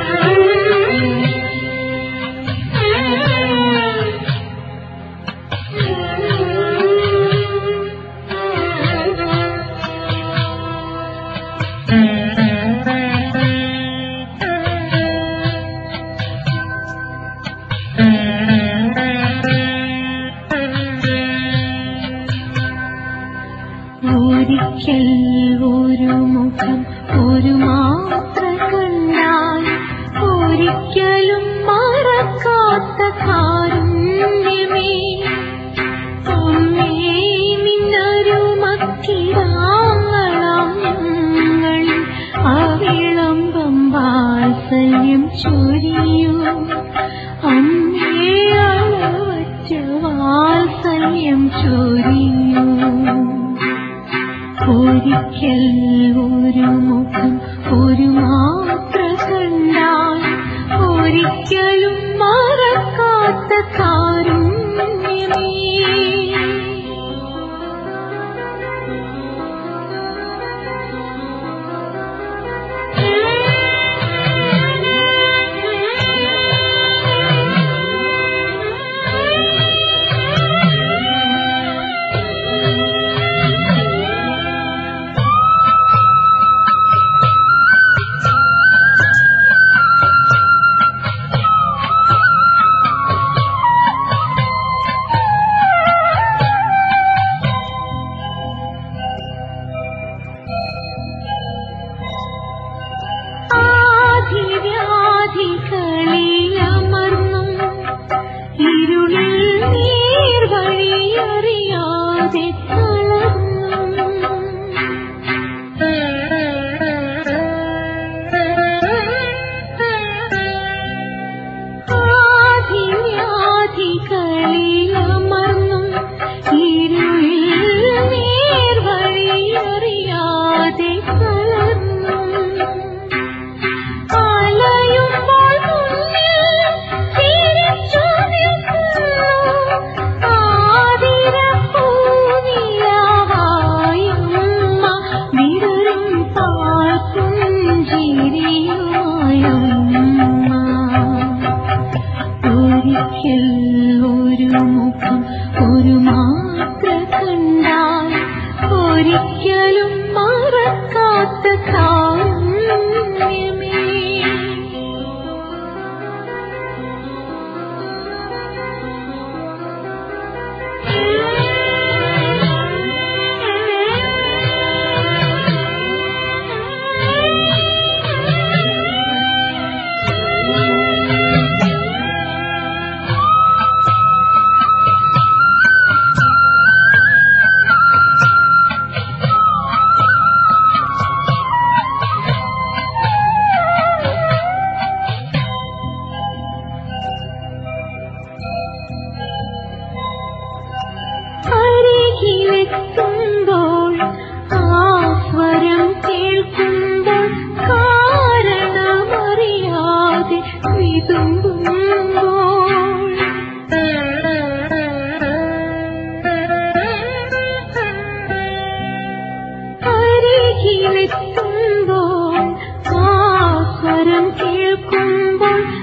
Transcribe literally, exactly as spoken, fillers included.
ഒരിക്കൽ ഒരു മുഖം ഒരു മാത്ര കണ്ടാൽ ഒരിക്കലും മറക്കാത്ത കാരുണ്യമേ, അമ്മേ നിന്നൊരു മക്കിടാങ്ങളാം ഞങ്ങളിൽ അവിളംബം വാത്സല്യം ചൊരിയൂ. അമ്മേ അളവറ്റ വാത്സല്യം ചൊരിയൂ. ഒരിക്കൽ ഒരു മുഖം ഒരു മാത്ര കണ്ടാൽ ഒരിക്കലും മറക്കാത്ത കാരുണ്യമേ. വ്യാധികളിലമർന്നും ഇരുളിൽ നീർവഴിയറിയാതെ തളർന്നും ആധിവ്യാധികളിലമർന്നും ഇരുളിൽ നീർവഴിയറിയാതെ തളർന്നും ഒരിക്കൽ ഒരു മുഖം ഒരു മാത്ര കണ്ടാൽ ഒരിക്കലും മറക്കാത്ത കാരുണ്യമേ. ുമ്പോൾ ആ സ്വരം കേൾക്കുമ്പോൾ കാരണമറിയാതെ വിതുമ്പുമ്പോൾ അരികിലെത്തുമ്പോൾ ആ സ്വരം കേൾക്കുമ്പോൾ